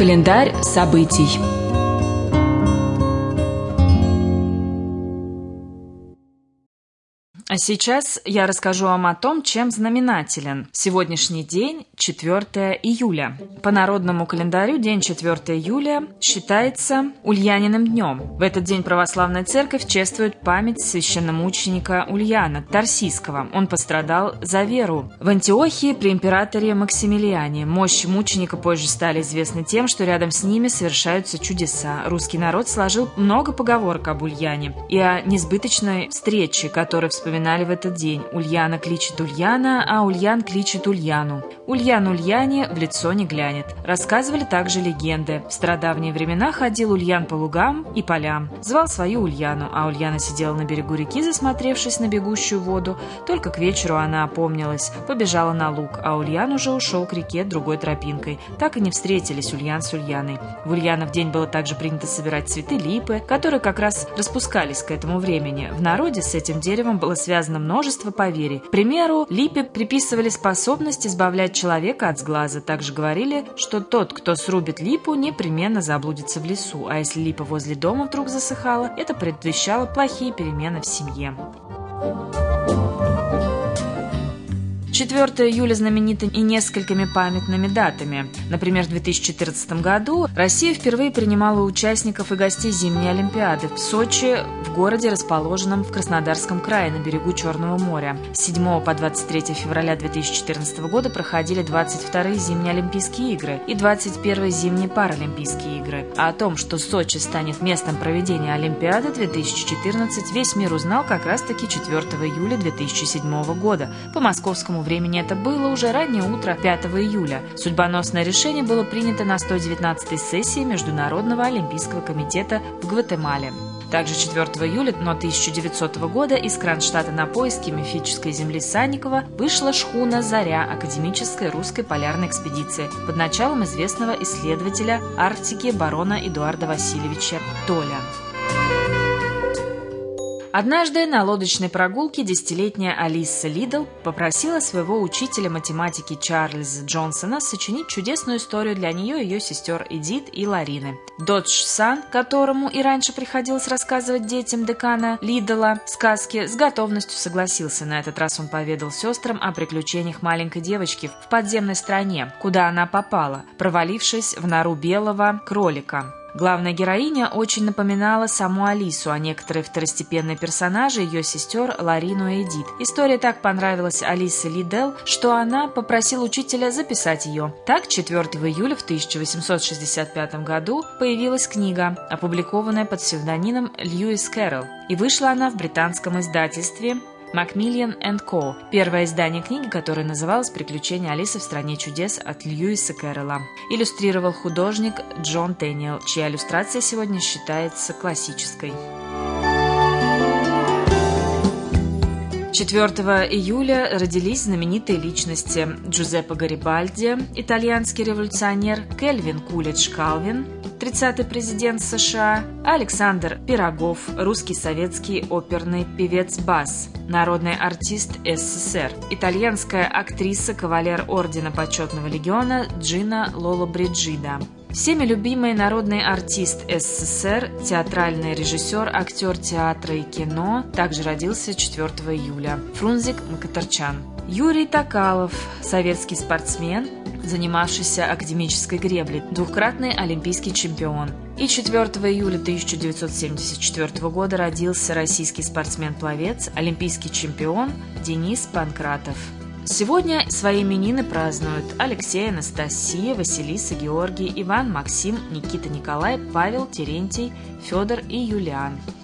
Календарь событий. А сейчас я расскажу вам о том, чем знаменателен сегодняшний день, 4 июля. По народному календарю день 4 июля считается Ульяниным днем. В этот день православная церковь чествует память священномученика Ульяна Тарсийского. Он пострадал за веру в Антиохии при императоре Максимилиане. Мощи мученика позже стали известны тем, что рядом с ними совершаются чудеса. Русский народ сложил много поговорок об Ульяне и о несбыточной встрече, которую вспоминали в этот день. Ульяна кличет Ульяна, а Ульян кличет Ульяну. Ульян Ульяне в лицо не глянет. Рассказывали также легенды. В стародавние времена ходил Ульян по лугам и полям. Звал свою Ульяну, а Ульяна сидела на берегу реки, засмотревшись на бегущую воду. Только к вечеру она опомнилась, побежала на луг, а Ульян уже ушел к реке другой тропинкой. Так и не встретились Ульян с Ульяной. В Ульянов день было также принято собирать цветы липы, которые как раз распускались к этому времени. В народе с этим деревом было связано множество поверий. К примеру, липе приписывали способность избавлять человека от сглаза. Также говорили, что тот, кто срубит липу, непременно заблудится в лесу, а если липа возле дома вдруг засыхала, это предвещало плохие перемены в семье. 4 июля знамениты и несколькими памятными датами. Например, в 2014 году Россия впервые принимала участников и гостей зимней Олимпиады в Сочи, в городе, расположенном в Краснодарском крае на берегу Черного моря. С 7 по 23 февраля 2014 года проходили 22-е зимние Олимпийские игры и 21-е зимние Паралимпийские игры. А о том, что Сочи станет местом проведения Олимпиады 2014, весь мир узнал как раз-таки 4 июля 2007 года. По московскому времени это было уже раннее утро 5 июля. Судьбоносное решение было принято на 119-й сессии Международного олимпийского комитета в Гватемале. Также 4 июля 1900 года из Кронштадта на поиски мифической земли Санникова вышла шхуна «Заря» академической русской полярной экспедиции под началом известного исследователя Арктики барона Эдуарда Васильевича Толя. Однажды на лодочной прогулке 10-летняя Алиса Лидл попросила своего учителя математики Чарльза Джонсона сочинить чудесную историю для нее и ее сестер Эдит и Ларины. Додж-сан, которому и раньше приходилось рассказывать детям декана Лидла сказки, с готовностью согласился. На этот раз он поведал сестрам о приключениях маленькой девочки в подземной стране, куда она попала, провалившись в нору белого кролика. Главная героиня очень напоминала саму Алису, а некоторые второстепенные персонажи ее сестер Ларину и Эдит. История так понравилась Алисе Лидл, что она попросила учителя записать ее. Так, 4 июля в 1865 году появилась книга, опубликованная под псевдонимом Льюис Кэрролл, и вышла она в британском издательстве Macmillan & Co. Первое издание книги, которое называлось «Приключения Алисы в стране чудес» от Льюиса Кэрролла. Иллюстрировал художник Джон Тэниел, чья иллюстрация сегодня считается классической. 4 июля родились знаменитые личности: Джузеппе Гарибальди, итальянский революционер, Кельвин Кулич Калвин, 30-й президент США, Александр Пирогов, русский советский оперный певец-бас, народный артист СССР, итальянская актриса, кавалер ордена Почетного легиона Джина Лоллобриджида. Всеми любимый народный артист СССР, театральный режиссер, актер театра и кино, также родился 4 июля. Фрунзик Мкатарчан. Юрий Токалов, советский спортсмен, занимавшийся академической греблей, двукратный олимпийский чемпион. И 4 июля 1974 года родился российский спортсмен-пловец, олимпийский чемпион Денис Панкратов. Сегодня свои именины празднуют Алексей, Анастасия, Василиса, Георгий, Иван, Максим, Никита, Николай, Павел, Терентий, Федор и Юлиан.